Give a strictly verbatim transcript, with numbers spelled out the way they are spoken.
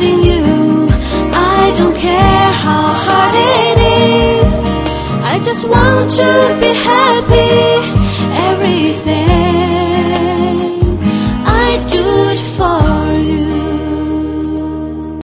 missing you. I don't care how hard it is, I just want you to be happy.